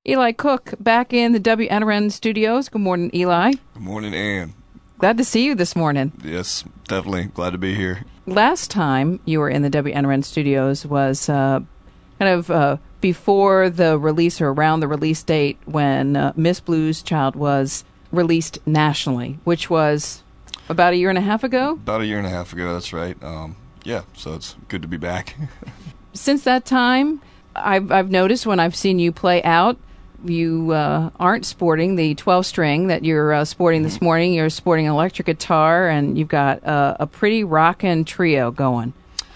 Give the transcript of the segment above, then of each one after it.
Eli Cook back in the WNRN studios. Good morning, Eli. Good morning, Ann. Glad to see you this morning. Yes, definitely. Glad to be here. Last time you were in the WNRN studios was before the release or around the release date when Miss Blues Child was released nationally, which was about a year and a half ago? About a year and a half ago, that's right. So it's good to be back. Since that time, I've noticed when I've seen you play out, you aren't sporting the 12-string that you're sporting this morning. You're sporting an electric guitar, and you've got a pretty rockin' trio going.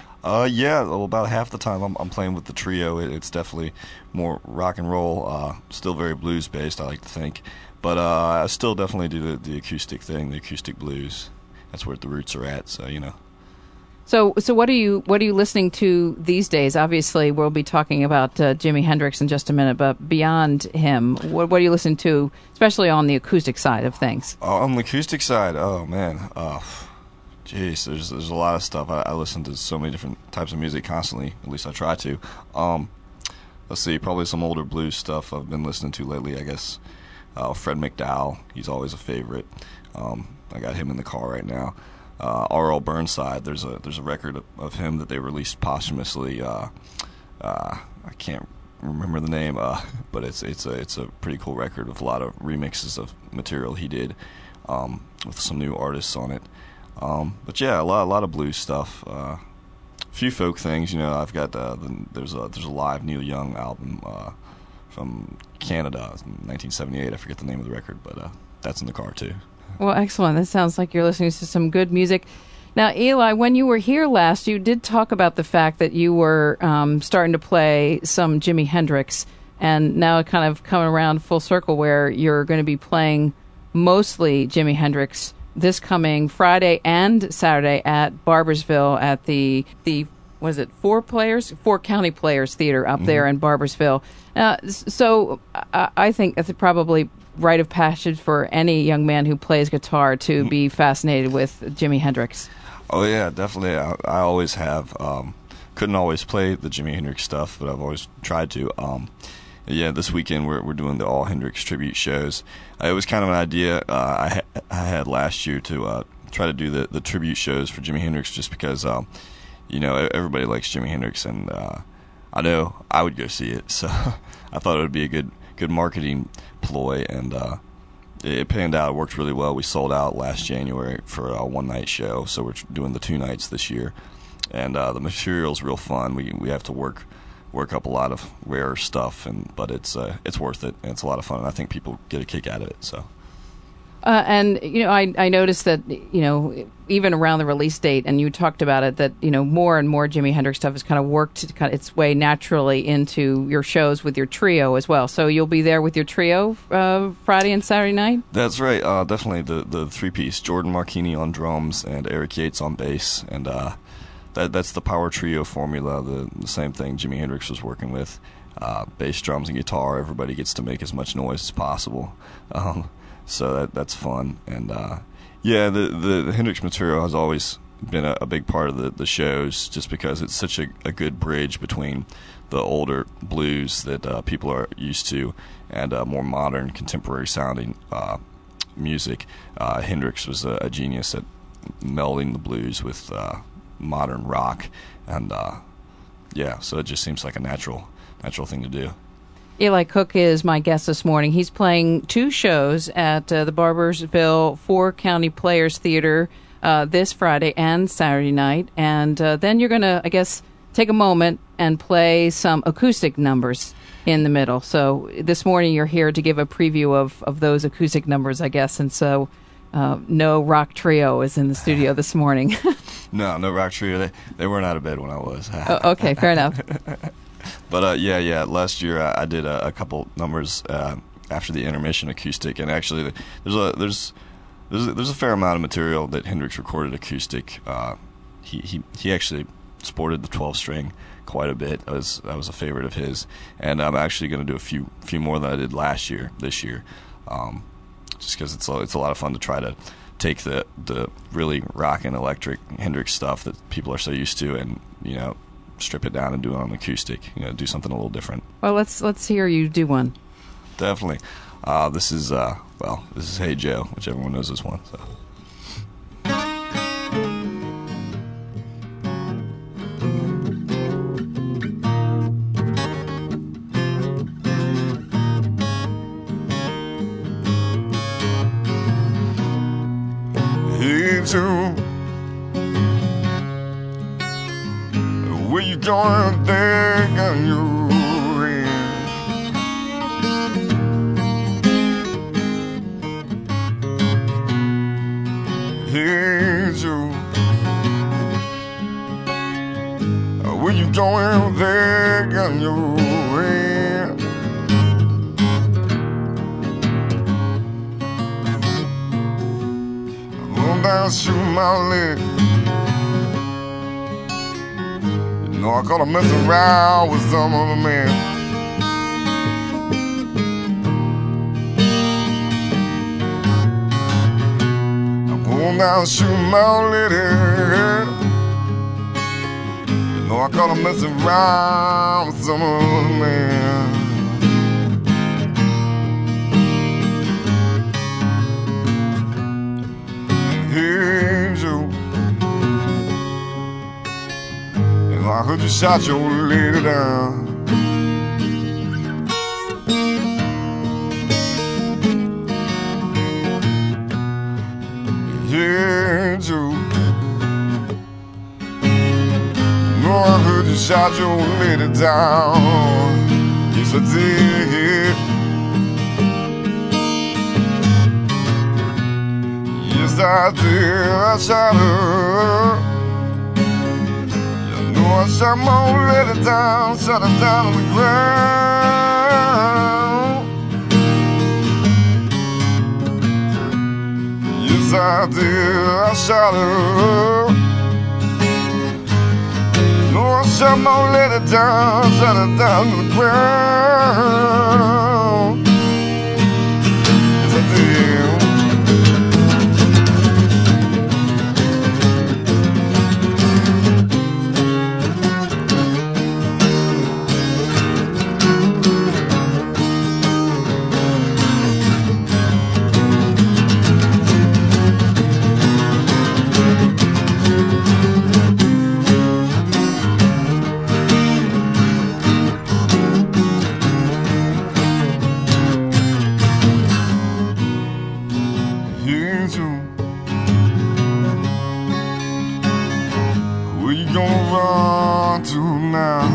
About half the time I'm playing with the trio. It's definitely more rock and roll, still very blues-based, I like to think. But I still definitely do the acoustic thing, the acoustic blues. That's where the roots are at, so, you know. So what are you listening to these days? Obviously, we'll be talking about Jimi Hendrix in just a minute, but beyond him, what are you listening to, especially on the acoustic side of things? On the acoustic side, oh man, geez, there's a lot of stuff. I listen to so many different types of music constantly. At least I try to. Let's see, probably some older blues stuff I've been listening to lately. I guess Fred McDowell, he's always a favorite. I got him in the car right now. R.L. Burnside, there's a record of him that they released posthumously. I can't remember the name, but it's a pretty cool record with a lot of remixes of material he did, with some new artists on it. But yeah, a lot of blues stuff. A few folk things, you know. I've got there's a live Neil Young album from Canada, 1978. I forget the name of the record, but that's in the car too. Well, excellent. That sounds like you're listening to some good music. Now, Eli, when you were here last, you did talk about the fact that you were starting to play some Jimi Hendrix, and now kind of coming around full circle where you're going to be playing mostly Jimi Hendrix this coming Friday and Saturday at Barboursville at the was it Four County Players Theater up there in Barboursville. So I think that's probably rite of passage for any young man who plays guitar to be fascinated with Jimi Hendrix. Oh yeah, definitely. I always have. Couldn't always play the Jimi Hendrix stuff, but I've always tried to. Yeah, this weekend we're doing the all Hendrix tribute shows. It was kind of an idea I had last year to try to do the tribute shows for Jimi Hendrix, just because everybody likes Jimi Hendrix, and I know I would go see it. So I thought it would be a good marketing ploy, and it panned out. It worked really well. We sold out last January for a one-night show, so we're doing the 2 nights this year, and the material's real fun. We have to work up a lot of rare stuff, but it's worth it, and it's a lot of fun, and I think people get a kick out of it. So. And I noticed that even around the release date, and you talked about it, that more and more Jimi Hendrix stuff has kind of worked its way naturally into your shows with your trio as well. So you'll be there with your trio Friday and Saturday night. That's right. Definitely the 3-piece: Jordan Marchini on drums and Eric Yates on bass, and that's the power trio formula. The same thing Jimi Hendrix was working with: bass, drums, and guitar. Everybody gets to make as much noise as possible. So that's fun, and the Hendrix material has always been a big part of the shows, just because it's such a good bridge between the older blues that people are used to and more modern, contemporary sounding music. Hendrix was a genius at melding the blues with modern rock, and so it just seems like a natural thing to do. Eli Cook is my guest this morning. He's playing 2 shows at the Barboursville Four County Players Theater this Friday and Saturday night. And then you're going to, I guess, take a moment and play some acoustic numbers in the middle. So this morning you're here to give a preview of those acoustic numbers, I guess. And so no rock trio is in the studio this morning. No rock trio. They weren't out of bed when I was. Okay, fair enough. But last year I did a couple numbers after the intermission acoustic, and actually there's a fair amount of material that Hendrix recorded acoustic. He actually sported the 12-string quite a bit. That was a favorite of his, and I'm actually going to do a few more than I did this year, just because it's a lot of fun to try to take the really rock and electric Hendrix stuff that people are so used to, and strip it down and do it on acoustic. Do something a little different. Well, let's hear you do one. definitely. This is Hey Joe, which everyone knows this one. So. Hey Joe, where you going there on your end? Hey Joe, where you going there on your end? I'm down shooting my leg. You know I gotta mess around with some other man. I'm down shooting my lady. You know I gotta mess around with some other man. Hey Joe, and I heard you shot your lady down. Yeah, Joe, no, I heard you shot your lady down. Yes, I did. Yes, I did. I shot her. You know I shot my old lady down, shot her down on the ground. Yes, I did. I shot her. You know I shot my old lady down, shot her down on the ground. Yes, I did. Where you gonna run to now?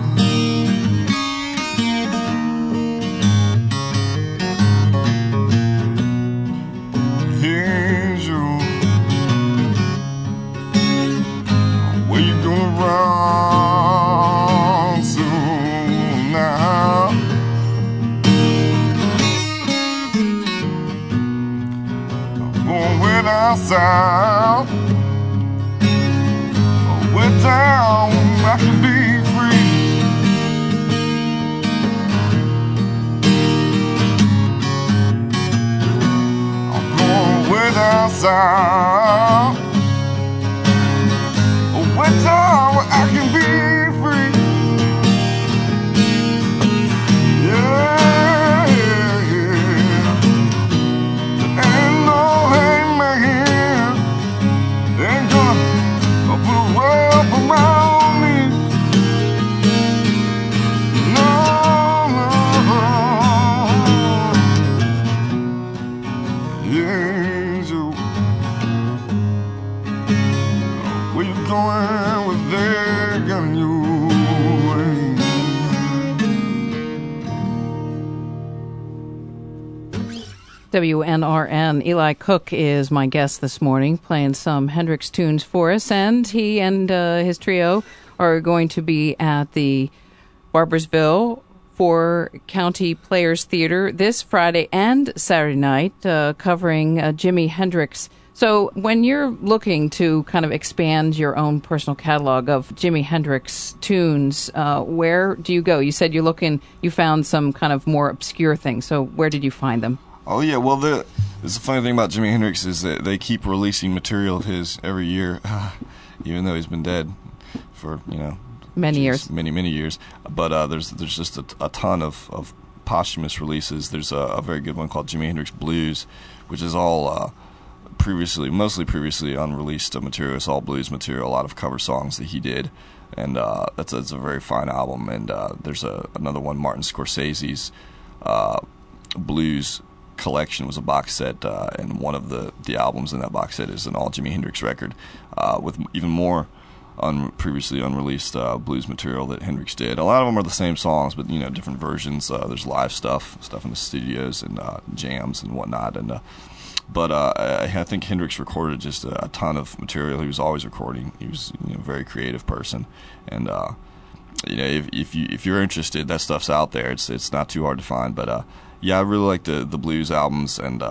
Angel, where you gonna run to now? I'm going way down south. Way down, I can be free. I'm going way down south. Way down, where I can be free. Yeah, yeah, yeah. Ain't no hangman, ain't gonna put a rope around me. No, no. Angel, where you going with that gun in your way? WNRN. Eli Cook is my guest this morning, playing some Hendrix tunes for us, and he and his trio are going to be at the Barboursville for County Players Theater this Friday and Saturday night, covering Jimi Hendrix. So when you're looking to kind of expand your own personal catalog of Jimi Hendrix tunes, where do you go? You said you found some kind of more obscure things. So where did you find them? Oh yeah, well the funny thing about Jimi Hendrix is that they keep releasing material of his every year, even though he's been dead for many years. Many years. But there's just a ton of posthumous releases. There's a very good one called Jimi Hendrix Blues, which is all mostly previously unreleased material. It's all blues material, a lot of cover songs that he did, and that's a very fine album. And there's another one, Martin Scorsese's Blues Collection, was a box set, and one of the albums in that box set is an all Jimi Hendrix record with even more previously unreleased blues material that Hendrix did. A lot of them are the same songs, but different versions. There's live stuff in the studios and jams and whatnot. And but I think Hendrix recorded just a ton of material. He was always recording. He was a very creative person, and if you're interested, that stuff's out there. It's not too hard to find. But yeah, I really like the blues albums, and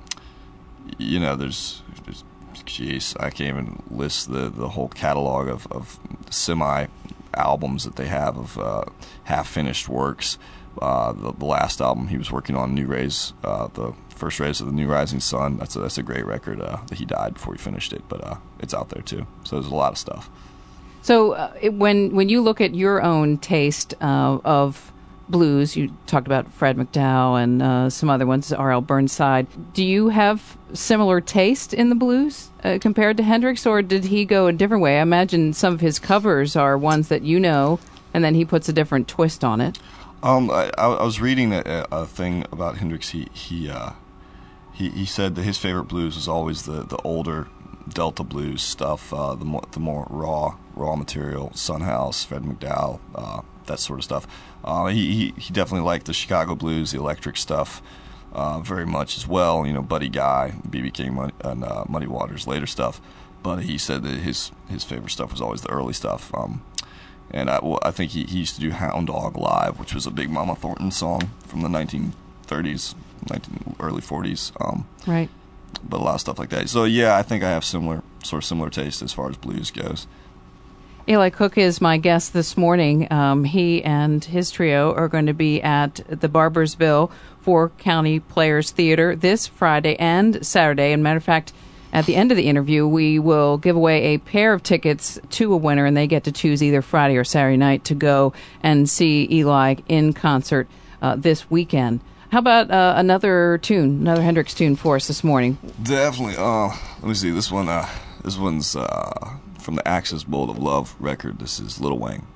there's jeez, I can't even list the whole catalog of semi albums that they have of half finished works. The last album he was working on, New Rays, the first rays of the New Rising Sun. That's a great record. That he died before he finished it, but it's out there too. So there's a lot of stuff. So when you look at your own taste of blues, you talked about Fred McDowell and some other ones, R.L. Burnside. Do you have similar taste in the blues compared to Hendrix, or did he go a different way? I imagine some of his covers are ones that and then he puts a different twist on it. I was reading a thing about Hendrix. He said that his favorite blues was always the older Delta blues stuff, the more raw material, Son House, Fred McDowell, that sort of stuff. He definitely liked the Chicago blues, the electric stuff, very much as well. Buddy Guy, B.B. King, and Muddy Waters' later stuff. But he said that his favorite stuff was always the early stuff. And I think he used to do Hound Dog Live, which was a big Mama Thornton song from the 1930s, early 40s. Right. But a lot of stuff like that. So yeah, I think I have similar taste as far as blues goes. Eli Cook is my guest this morning. He and his trio are going to be at the Barboursville 4 County Players Theater this Friday and Saturday. And matter of fact, at the end of the interview, we will give away a pair of tickets to a winner, and they get to choose either Friday or Saturday night to go and see Eli in concert this weekend. How about another Hendrix tune for us this morning? Definitely. Let me see. This one's from the Axis Bolt of Love record. This is Lil Wayne.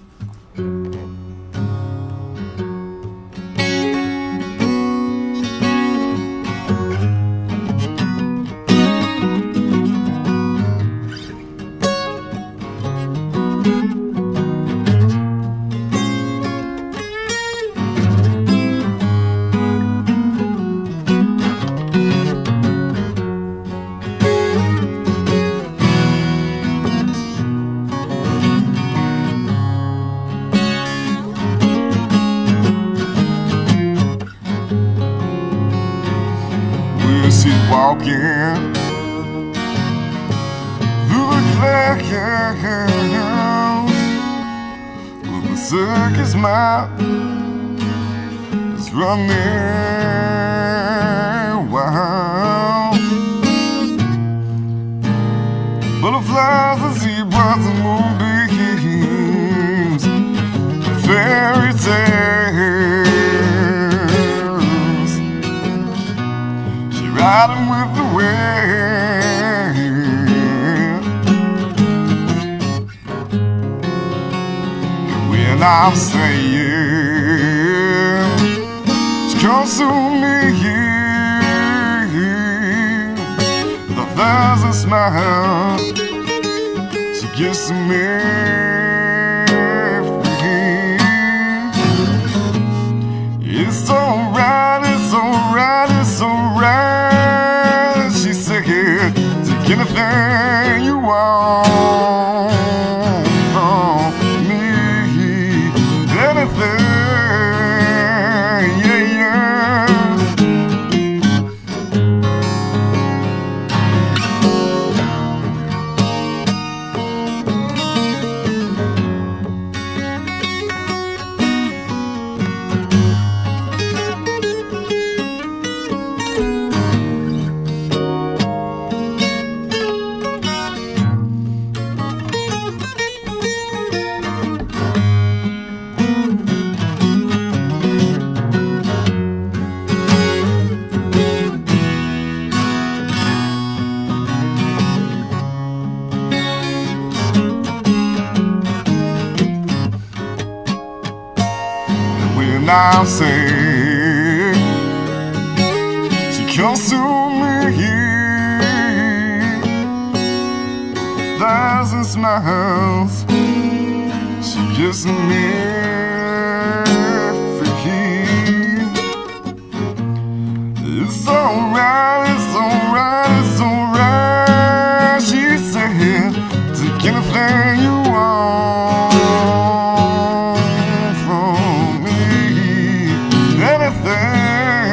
Walking through the clouds with the circus mouth is running wild. Butterflies and zebras and moonbeams, fairy tales, she riding with the wind. And when I'm saying she comes to me with a thousand smiles, she gives to me free. It's alright, it's alright, it's alright, she said, take anything you want from me, anything, yeah, yeah. I say, she comes to me, thousand smiles, she gives me free. It's alright, it's alright, it's alright, she said, take anything you want from me, anything.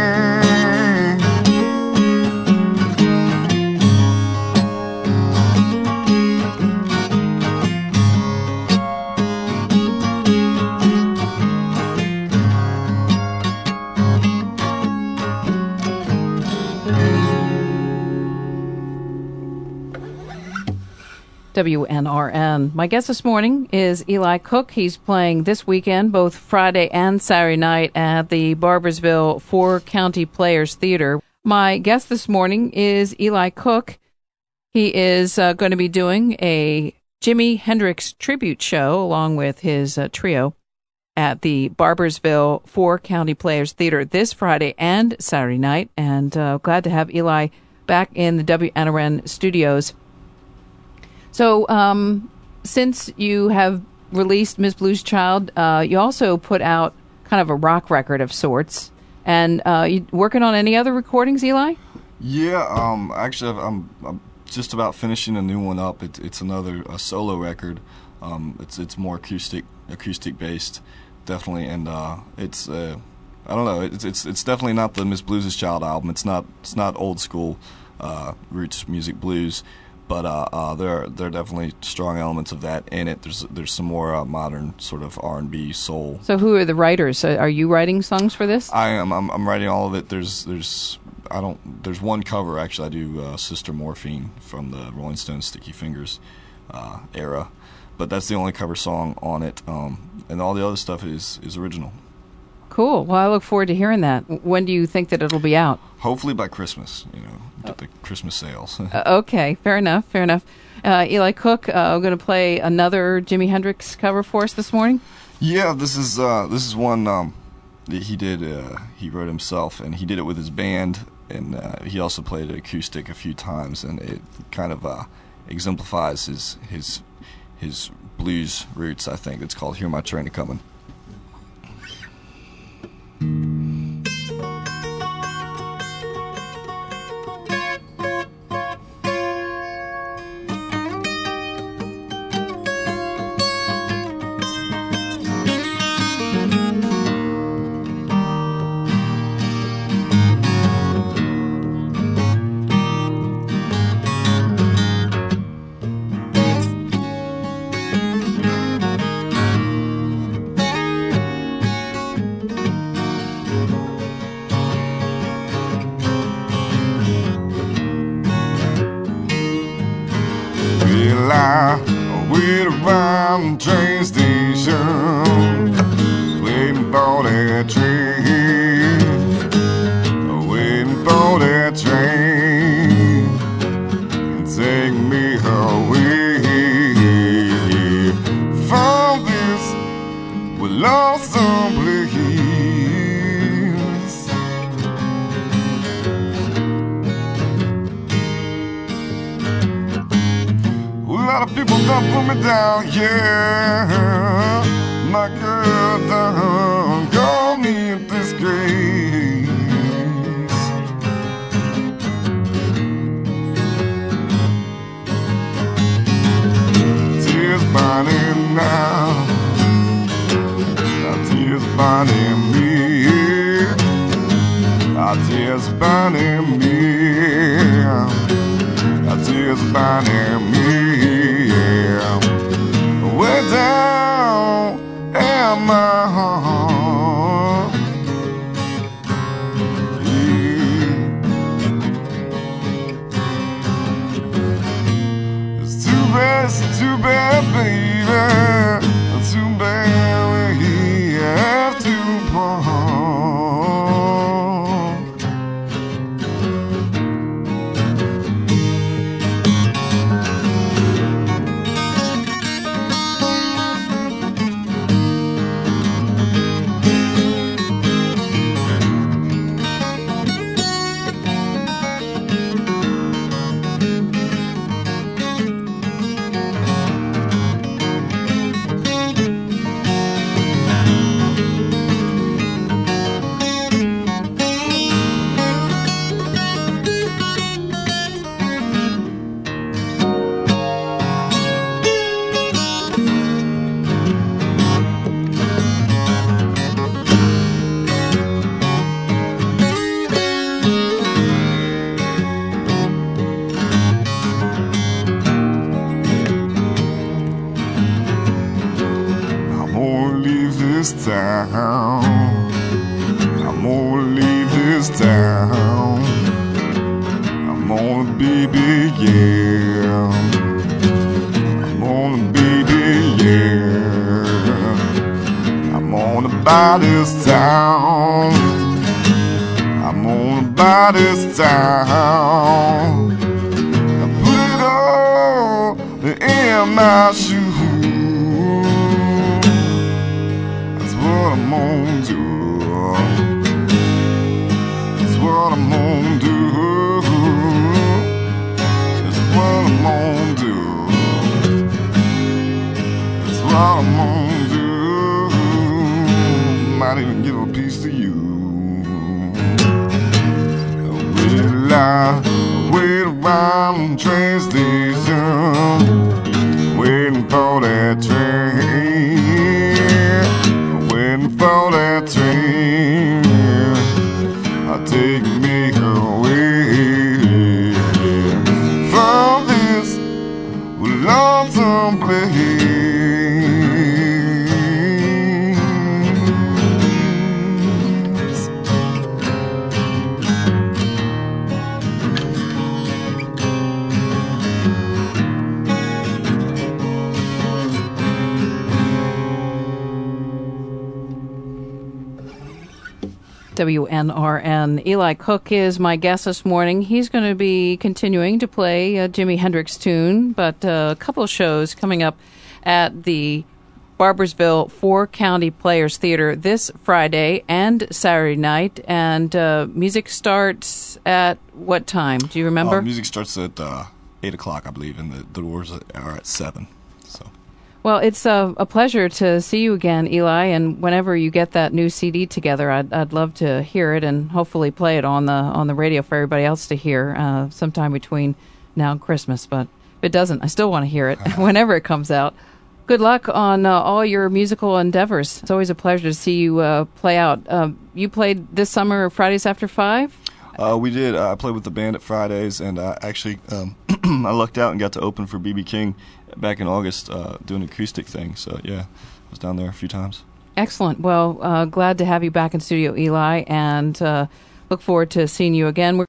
WNRN. My guest this morning is Eli Cook. He's playing this weekend, both Friday and Saturday night, at the Barboursville Four County Players Theater. My guest this morning is Eli Cook. He is going to be doing a Jimi Hendrix tribute show along with his trio at the Barboursville Four County Players Theater this Friday and Saturday night. And glad to have Eli back in the WNRN studios. So, since you have released Miss Blues Child, you also put out kind of a rock record of sorts. And you working on any other recordings, Eli? Yeah, actually, I'm just about finishing a new one up. It's another solo record. It's more acoustic based, definitely, and it's I don't know. It's definitely not the Miss Blues Child album. It's not old school roots music blues. But there are definitely strong elements of that in it. There's some more modern sort of R&B soul. So who are the writers? Are you writing songs for this? I am. I'm writing all of it. There's one cover actually. I do Sister Morphine from the Rolling Stones Sticky Fingers era, but that's the only cover song on it. And all the other stuff is original. Cool. Well, I look forward to hearing that. When do you think that it'll be out? Hopefully by Christmas, get the Christmas sales. Okay, fair enough. Eli Cook, going to play another Jimi Hendrix cover for us this morning? Yeah, this is one that he did. He wrote himself, and he did it with his band, and he also played it acoustic a few times, and it kind of exemplifies his blues roots, I think. It's called "Hear My Train A-Comin'." I wait around the train station, waiting for that train, waiting for that train, take me away from this lonesome place. A lot of people done put me down, yeah. My girl done call me a disgrace. Tears burning now, tears burning me, tears burning me, tears burning me. Way down in my heart, yeah. It's too bad, baby. Too bad we have to part. this town. I'm on a baby, yeah. I'm on a baby, yeah. I'm on to buy this town. I'm on to buy this town. I put it all in my shoes. That's what I'm gonna do. That's what I'm gonna do. That's what I'm gonna do. That's what I'm gonna do. Might even give a piece to you. Well, I wait around the train station, waiting for that train, waiting for that train. I'll take me away from this lonesome place. WNRN. Eli Cook is my guest this morning. He's going to be continuing to play a Jimi Hendrix tune, but a couple of shows coming up at the Barboursville Four-County Players Theater this Friday and Saturday night. And music starts at what time? Do you remember? Music starts at 8 o'clock, I believe, and the doors are at 7. So. Well, it's a pleasure to see you again, Eli, and whenever you get that new CD together, I'd love to hear it and hopefully play it on the radio for everybody else to hear sometime between now and Christmas. But if it doesn't, I still want to hear it whenever it comes out. Good luck on all your musical endeavors. It's always a pleasure to see you play out. You played this summer Fridays After 5? We did. I played with the band at Fridays, and I actually I lucked out and got to open for B.B. King back in August doing an acoustic thing. So, yeah, I was down there a few times. Excellent. Well, glad to have you back in studio, Eli, and look forward to seeing you again.